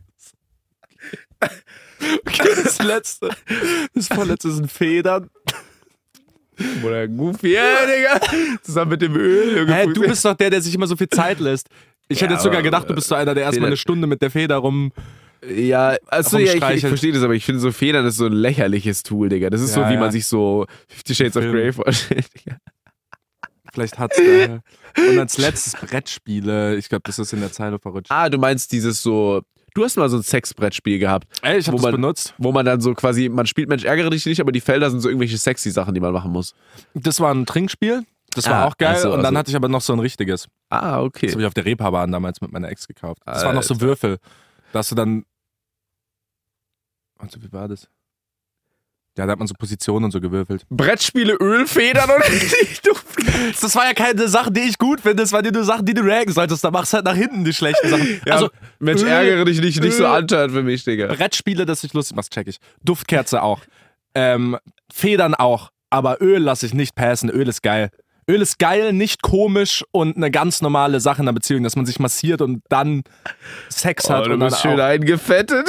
Okay, das letzte. Das vorletzte sind Federn. Oder Goofy, ja, Digga. Zusammen mit dem Öl. Junge, Hä, du bist doch der sich immer so viel Zeit lässt. Ich hätte Ja, jetzt sogar aber, gedacht, du bist so einer, der erstmal eine Stunde mit der Feder rum. Ja, also ja, ich rumstreichelt. verstehe das, aber ich finde so Federn ist so ein lächerliches Tool, Digga. Das ist Ja, so, wie ja. man sich so 50 Shades of Film. Grey vorstellt, Digga. Vielleicht hat's da. Und als letztes Brettspiele. Ich glaube, das ist in der Zeile verrutscht. Ah, du meinst dieses so. Du hast mal so ein Sexbrettspiel gehabt. Ey, ich habe wo das man- benutzt. Wo man dann so quasi, man spielt Mensch, ärgere dich nicht, aber die Felder sind so irgendwelche sexy Sachen, die man machen muss. Das war ein Trinkspiel. Das war auch geil. also- und dann also- hatte ich aber noch so ein richtiges. Ah, okay. Das habe ich auf der Reeperbahn damals mit meiner Ex gekauft. Das waren noch so Alter. Würfel. Da hast du dann. Also, wie war das? Ja, da hat man so Positionen und so gewürfelt. Brettspiele, Ölfedern und Das war ja keine Sache, die ich gut finde. Das waren nur Sachen, die du ranken solltest. Da machst du halt nach hinten die schlechten Sachen. Ja, Also, Mensch, Öl- ärgere dich nicht so Öl- antören für mich, Digga. Brettspiele, das ich lustig machst, check ich. Duftkerze auch. Federn auch. Aber Öl lasse ich nicht passen. Öl ist geil. Öl ist geil, nicht komisch und eine ganz normale Sache in der Beziehung, dass man sich massiert und dann Sex hat. Du und dann bist schön auch, eingefettet.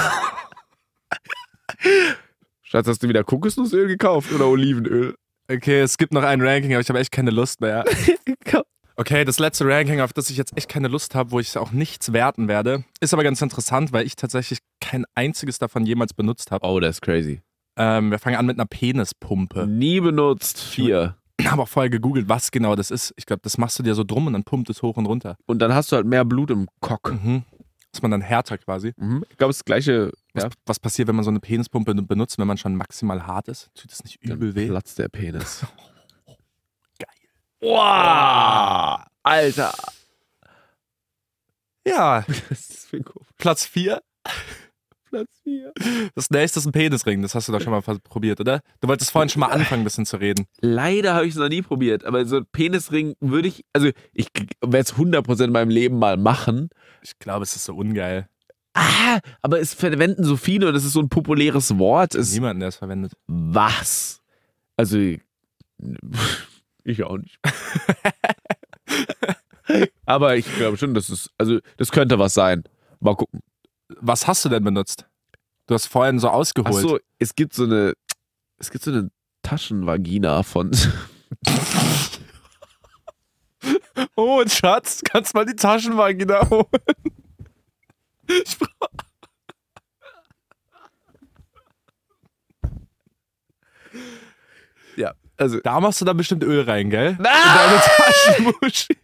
Schatz, hast du wieder Kokosnussöl gekauft oder Olivenöl? okay, es gibt noch ein Ranking, aber ich habe echt keine Lust mehr. Okay, das letzte Ranking, auf das ich jetzt echt keine Lust habe, wo ich auch nichts werten werde, ist aber ganz interessant, weil ich tatsächlich kein einziges davon jemals benutzt habe. Oh, das ist crazy. Wir fangen an mit einer Penispumpe. Nie benutzt. 4. Habe auch vorher gegoogelt, was genau das ist. Ich glaube, das machst du dir so drum und dann pumpt es hoch und runter. Und dann hast du halt mehr Blut im Cock. Ist man dann härter quasi. Ich glaube, das gleiche. Was passiert, wenn man so eine Penispumpe benutzt, wenn man schon maximal hart ist? Tut das nicht übel weh? Platz der Penis. Geil. Wow! Alter! Ja, Das ist viel komisch. Platz 4. Platz 4. Das nächste ist ein Penisring. Das hast du doch schon mal probiert, oder? Du wolltest vorhin schon mal anfangen, ein bisschen zu reden. Leider habe ich es noch nie probiert, aber so ein Penisring würde ich werde es 100% in meinem Leben mal machen. Ich glaube, es ist so ungeil. Aber es verwenden so viele und es ist so ein populäres Wort. Niemanden, der es verwendet. Was? Also, ich auch nicht. Aber ich glaube schon, das könnte was sein. Mal gucken. Was hast du denn benutzt? Du hast vorhin so ausgeholt. Achso, es gibt so eine Taschenvagina von. Oh, Schatz, kannst mal die Taschenvagina holen? Ja, also. Da machst du dann bestimmt Öl rein, gell? In deine Taschenmuschi.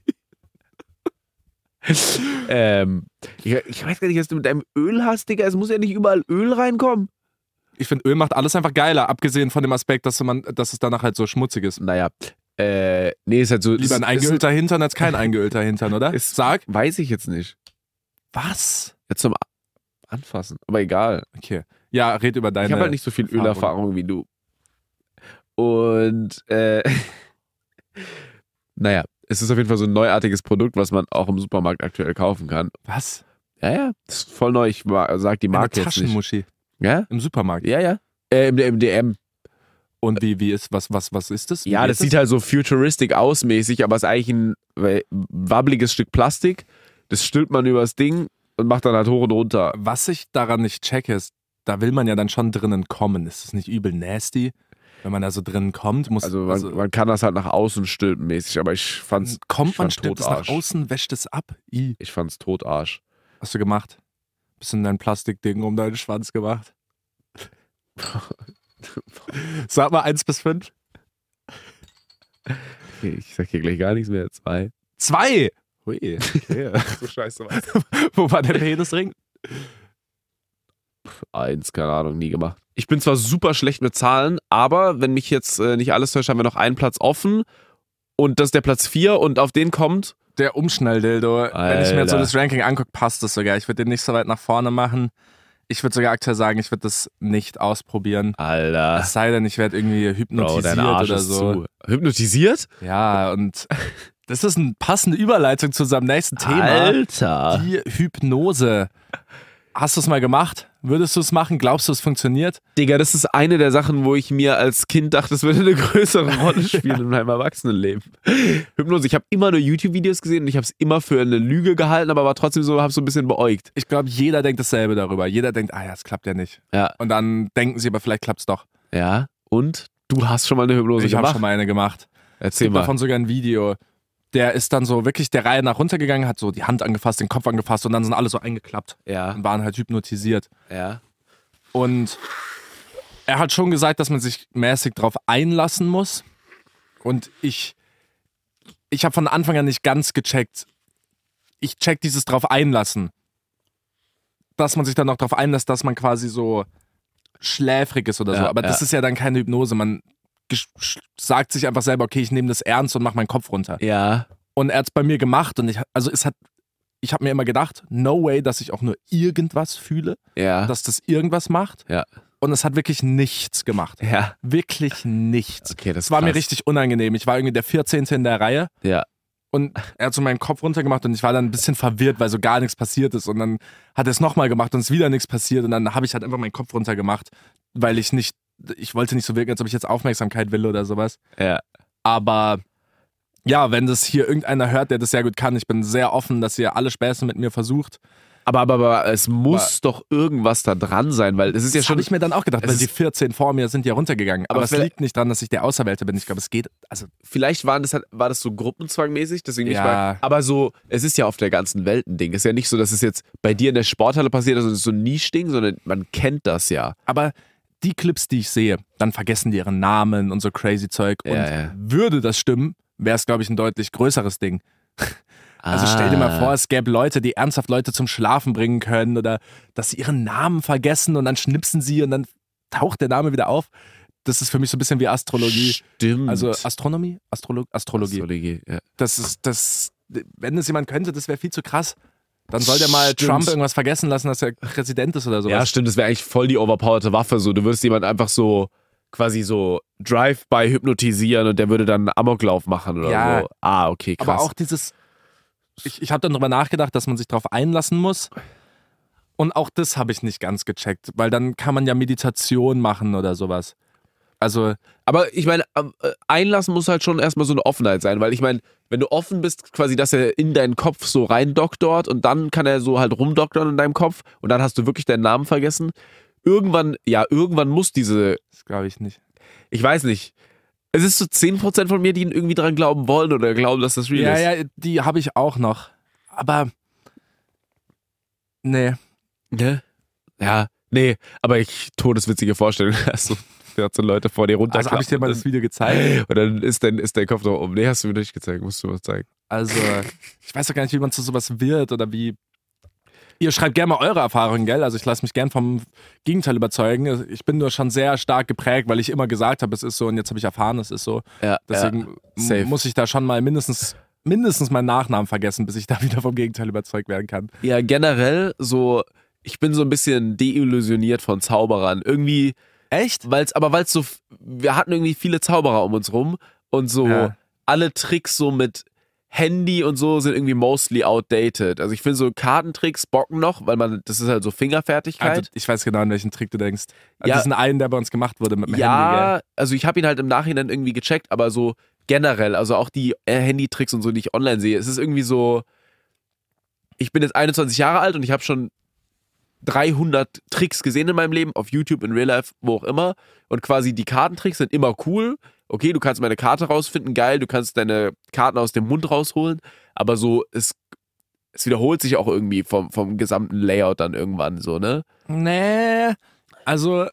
Ich weiß gar nicht, was du mit deinem Öl hast, Digga. Es muss ja nicht überall Öl reinkommen. Ich finde, Öl macht alles einfach geiler, abgesehen von dem Aspekt, dass es danach halt so schmutzig ist. Naja, nee, ist halt so. Lieber ein eingeölter Hintern als kein eingeölter Hintern, oder? Sag. Weiß ich jetzt nicht. Was? Jetzt zum Anfassen, aber egal. Okay. Ja, red über deine. Ich habe halt nicht so viel Erfahrung. Ölerfahrung wie du. Und, naja, es ist auf jeden Fall so ein neuartiges Produkt, was man auch im Supermarkt aktuell kaufen kann. Was? Ja, das ist voll neu. Ich sag die Marke Eine jetzt nicht. Taschenmuschi. Ja? Im Supermarkt. Ja. Im DM. Und wie ist, was ist das? Wie Ja, geht das sieht halt so futuristic aus mäßig, aber es ist eigentlich ein wabbliges Stück Plastik. Das stülpt man übers Ding und macht dann halt hoch und runter. Was ich daran nicht checke, ist, da will man ja dann schon drinnen kommen. Ist das nicht übel nasty? Wenn man da so drinnen kommt, Man kann das halt nach außen stülpen mäßig, aber ich fand's stülpt es nach außen, wäscht es ab. Ich fand's totarsch. Hast du gemacht? Bisschen dein Plastikding um deinen Schwanz gemacht. Sag mal 1 bis 5. Okay, ich sag hier gleich gar nichts mehr. 2. 2! Hui, okay. So scheiße. Wo war der Penisring? 1, keine Ahnung, nie gemacht. Ich bin zwar super schlecht mit Zahlen, aber wenn mich jetzt nicht alles täuscht, haben wir noch einen Platz offen und das ist der Platz 4 und auf den kommt Der Umschnalldildo. Wenn ich mir jetzt so das Ranking angucke, passt das sogar. Ich würde den nicht so weit nach vorne machen. Ich würde sogar aktuell sagen, ich würde das nicht ausprobieren. Alter. Es sei denn, ich werde irgendwie hypnotisiert Bro, dein Arsch oder ist so. zu. Hypnotisiert? Ja, und das ist eine passende Überleitung zu unserem nächsten Thema. Alter. Die Hypnose. Hast du es mal gemacht? Würdest du es machen? Glaubst du, es funktioniert? Digga, das ist eine der Sachen, wo ich mir als Kind dachte, es würde eine größere Rolle spielen in meinem Erwachsenenleben. Hypnose. Ich habe immer nur YouTube-Videos gesehen und ich habe es immer für eine Lüge gehalten, aber war trotzdem so, habe so ein bisschen beäugt. Ich glaube, jeder denkt dasselbe darüber. Jeder denkt, ja, es klappt ja nicht. Ja. Und dann denken sie, aber vielleicht klappt es doch. Ja. Und? Du hast schon mal eine Hypnose Ich habe gemacht? schon mal eine gemacht. Erzähl Gibt mal. davon sogar ein Video. Der ist dann so wirklich der Reihe nach runtergegangen, hat so die Hand angefasst, den Kopf angefasst und dann sind alle so eingeklappt Ja. und waren halt hypnotisiert. Ja. Und er hat schon gesagt, dass man sich mäßig drauf einlassen muss. Und ich habe von Anfang an nicht ganz gecheckt. Ich check dieses drauf einlassen. Dass man sich dann noch drauf einlässt, dass man quasi so schläfrig ist oder so. Ja, Aber das ist ja dann keine Hypnose. Man sagt sich einfach selber, okay, ich nehme das ernst und mache meinen Kopf runter. Ja. Und er hat es bei mir gemacht und ich habe mir immer gedacht, no way, dass ich auch nur irgendwas fühle, Ja. dass das irgendwas macht. Ja. Und es hat wirklich nichts gemacht. Ja. Wirklich nichts. Okay, das Es war mir krass. richtig unangenehm. Ich war irgendwie der 14. in der Reihe Ja. und er hat so meinen Kopf runtergemacht und ich war dann ein bisschen verwirrt, weil so gar nichts passiert ist. Und dann hat er es nochmal gemacht und es ist wieder nichts passiert. Und dann habe ich halt einfach meinen Kopf runtergemacht, weil ich wollte nicht so wirken, als ob ich jetzt Aufmerksamkeit will oder sowas. Ja. Aber Ja, wenn das hier irgendeiner hört, der das sehr gut kann, ich bin sehr offen, dass ihr alle Späße mit mir versucht. Aber es muss doch irgendwas da dran sein, weil es ist ja Das schon. habe ich mir dann auch gedacht, weil die 14 vor mir sind ja runtergegangen. Aber es liegt nicht daran, dass ich der Auserwählte bin. Ich glaube, es geht. Also Vielleicht war das so gruppenzwangmäßig, deswegen nicht Ja. mal. Aber so, es ist ja auf der ganzen Welt ein Ding. Es ist ja nicht so, dass es jetzt bei dir in der Sporthalle passiert, also es ist so ein Nischding, sondern man kennt das ja. Aber die Clips, die ich sehe, dann vergessen die ihren Namen und so crazy Zeug. Und Ja. würde das stimmen, wäre es, glaube ich, ein deutlich größeres Ding. Also stell dir mal vor, es gäbe Leute, die ernsthaft Leute zum Schlafen bringen können oder dass sie ihren Namen vergessen und dann schnipsen sie und dann taucht der Name wieder auf. Das ist für mich so ein bisschen wie Astrologie. Stimmt. Also Astronomie? Astrologie. Ja. Wenn es jemand könnte, das wäre viel zu krass. Dann soll der mal Stimmt. Trump irgendwas vergessen lassen, dass er Präsident ist oder sowas. Ja, stimmt, das wäre eigentlich voll die overpowerte Waffe. So, du würdest jemand einfach so quasi so Drive-by hypnotisieren und der würde dann einen Amoklauf machen oder Ja. so. Ah, okay, krass. Aber auch dieses, ich habe dann drüber nachgedacht, dass man sich darauf einlassen muss. Und auch das habe ich nicht ganz gecheckt, weil dann kann man ja Meditation machen oder sowas. Also, Aber ich meine, einlassen muss halt schon erstmal so eine Offenheit sein, weil ich meine, wenn du offen bist, quasi, dass er in deinen Kopf so reindoktort und dann kann er so halt rumdoktern in deinem Kopf und dann hast du wirklich deinen Namen vergessen. Irgendwann muss das glaube ich nicht. ich weiß nicht, es ist so 10% von mir, die irgendwie dran glauben wollen oder glauben, dass das real ist. Ja, die habe ich auch noch. Aber, nee. Ne? Ja, nee, aber todeswitzige Vorstellung, dass so 14 Leute vor dir runterklappen. Also habe ich dir mal das Video gezeigt. und dann ist dein Kopf noch oben. Nee, hast du mir nicht gezeigt, musst du mal zeigen. Also, ich weiß doch gar nicht, wie man zu sowas wird oder wie. Ihr schreibt gerne mal eure Erfahrungen, gell? Also ich lasse mich gern vom Gegenteil überzeugen. Ich bin nur schon sehr stark geprägt, weil ich immer gesagt habe, es ist so und jetzt habe ich erfahren, es ist so. Ja, Deswegen safe. muss ich da schon mal mindestens meinen Nachnamen vergessen, bis ich da wieder vom Gegenteil überzeugt werden kann. Ja, generell so, ich bin so ein bisschen deillusioniert von Zauberern. Irgendwie, Echt? weil's so, wir hatten irgendwie viele Zauberer um uns rum und so Ja. alle Tricks so mit Handy und so sind irgendwie mostly outdated. Also ich finde so Kartentricks bocken noch, weil das ist halt so Fingerfertigkeit. Also, ich weiß genau, an welchen Trick du denkst. Ja. Diesen einen, der bei uns gemacht wurde mit dem Handy, Ja, gell? also ich habe ihn halt im Nachhinein irgendwie gecheckt, aber so generell, also auch die Handytricks und so, die ich online sehe, es ist irgendwie so, ich bin jetzt 21 Jahre alt und ich habe schon 300 Tricks gesehen in meinem Leben, auf YouTube, in Real Life, wo auch immer. Und quasi die Kartentricks sind immer cool. Okay, du kannst meine Karte rausfinden, geil, du kannst deine Karten aus dem Mund rausholen, aber so, es wiederholt sich auch irgendwie vom gesamten Layout dann irgendwann so, ne? Nee, also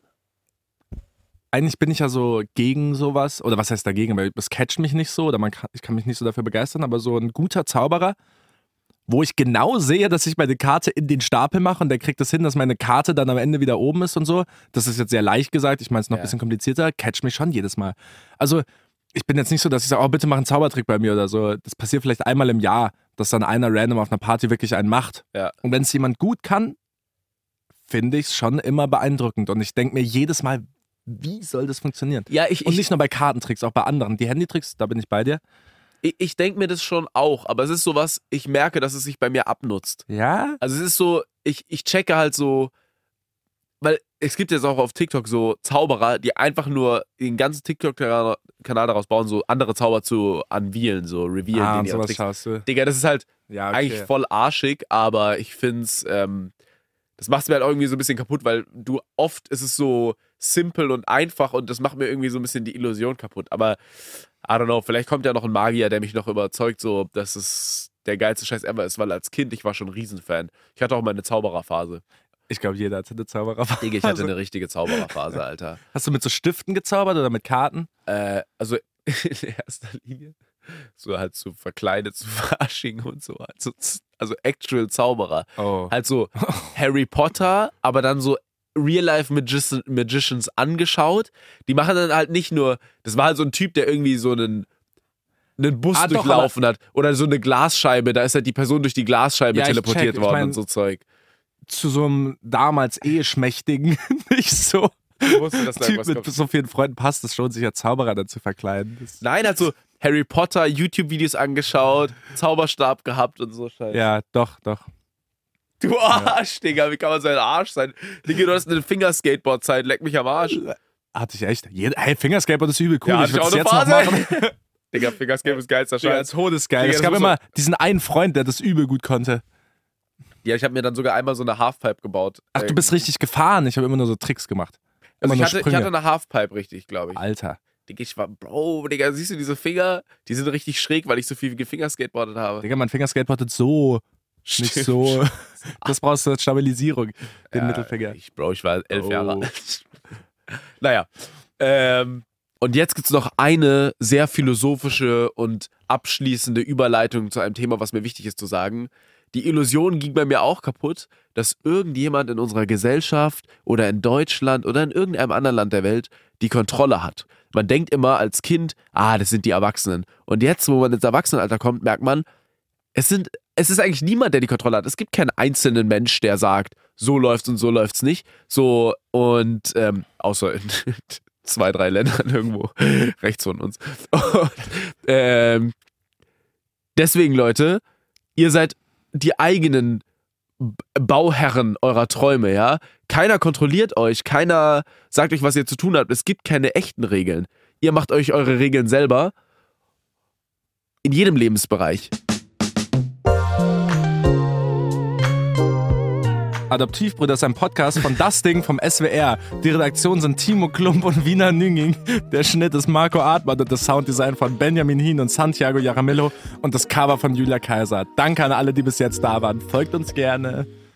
eigentlich bin ich ja so gegen sowas, oder was heißt dagegen, weil es catcht mich nicht so, oder ich kann mich nicht so dafür begeistern, aber so ein guter Zauberer, wo ich genau sehe, dass ich meine Karte in den Stapel mache und der kriegt es hin, dass meine Karte dann am Ende wieder oben ist und so. Das ist jetzt sehr leicht gesagt, ich meine es noch ein bisschen komplizierter, catcht mich schon jedes Mal. Also ich bin jetzt nicht so, dass ich sage, oh bitte mach einen Zaubertrick bei mir oder so. Das passiert vielleicht einmal im Jahr, dass dann einer random auf einer Party wirklich einen macht. Ja. Und wenn es jemand gut kann, finde ich es schon immer beeindruckend. Und ich denke mir jedes Mal, wie soll das funktionieren? Ja, Und nicht nur bei Kartentricks, auch bei anderen. Die Handytricks, da bin ich bei dir. ich denke mir das schon auch, aber es ist sowas, ich merke, dass es sich bei mir abnutzt. Ja? Also es ist so, ich checke halt so, weil es gibt jetzt auch auf TikTok so Zauberer, die einfach nur den ganzen TikTok-Kanal daraus bauen, so andere Zauber zu unveiln, so revealen. Ah, den und ihre sowas Tricks. schaust du. Digga, das ist halt Ja, eigentlich voll arschig, aber ich find's, das macht mir halt auch irgendwie so ein bisschen kaputt, weil oft ist es so simpel und einfach und das macht mir irgendwie so ein bisschen die Illusion kaputt. Aber I don't know, vielleicht kommt ja noch ein Magier, der mich noch überzeugt, so, dass es der geilste Scheiß ever ist, weil als Kind, ich war schon ein Riesenfan. Ich hatte auch meine Zaubererphase. Ich glaube, jeder hatte eine Zaubererphase. Digga, ich hatte eine richtige Zaubererphase, Alter. Hast du mit so Stiften gezaubert oder mit Karten? Also in erster Linie so halt so verkleidet zu Fasching und so. Also actual Zauberer. Oh. Halt so Harry Potter, aber dann so Real-Life Magicians angeschaut. Die machen dann halt nicht nur, das war halt so ein Typ, der irgendwie so einen Bus Ah, doch, durchlaufen hat oder so eine Glasscheibe, da ist halt die Person durch die Glasscheibe Ja, ich teleportiert check. worden Ich mein, und so Zeug. Zu so einem damals schmächtigen, nicht so Ich wusste, dass da Typ irgendwas mit kommt. so vielen Freunden passt es schon, sich als Zauberer dann zu verkleiden. Nein, hat so Harry Potter YouTube-Videos angeschaut, Zauberstab gehabt und so Scheiße. Ja, doch. Du Arsch, Digga, wie kann man so ein Arsch sein? Digga, du hast eine Fingerskateboard-Zeit, leck mich am Arsch. Hatte ich echt. Hey, Fingerskateboard ist übel cool. Ja, ich würde hatte das ich auch jetzt noch eine machen. Digga, Fingerskate ist geilster Ja, Scheiß. todesgeil. Digga, Es das gab muss immer diesen einen Freund, der das übel gut konnte. Ja, ich habe mir dann sogar einmal so eine Halfpipe gebaut. Ach, du bist richtig gefahren. Ich habe immer nur so Tricks gemacht. Immer Also nur ich Sprünge. hatte eine Halfpipe richtig, glaube ich. Alter. Digga, Digga, siehst du diese Finger? Die sind richtig schräg, weil ich so viel Fingerskateboardet habe. Digga, mein Fingerskateboardet so. Nicht Stimmt. so. Das brauchst du als Stabilisierung, den Mittelfinger. Ich war 11 Jahre Oh. alt. Naja. Und jetzt gibt es noch eine sehr philosophische und abschließende Überleitung zu einem Thema, was mir wichtig ist zu sagen. Die Illusion ging bei mir auch kaputt, dass irgendjemand in unserer Gesellschaft oder in Deutschland oder in irgendeinem anderen Land der Welt die Kontrolle hat. Man denkt immer als Kind, das sind die Erwachsenen. Und jetzt, wo man ins Erwachsenenalter kommt, merkt man, es ist eigentlich niemand, der die Kontrolle hat. Es gibt keinen einzelnen Mensch, der sagt, so läuft's und so läuft's nicht. So, und außer in 2, 3 Ländern irgendwo rechts von uns. Und, deswegen, Leute, ihr seid die eigenen Bauherren eurer Träume, ja? Keiner kontrolliert euch, keiner sagt euch, was ihr zu tun habt. Es gibt keine echten Regeln. Ihr macht euch eure Regeln selber. In jedem Lebensbereich. Adoptivbrüder ist ein Podcast von Das Ding vom SWR. Die Redaktion sind Timo Klump und Wiener Nünging. Der Schnitt ist Marco Artmann und das Sounddesign von Benjamin Hien und Santiago Jaramillo und das Cover von Julia Kaiser. Danke an alle, die bis jetzt da waren. Folgt uns gerne.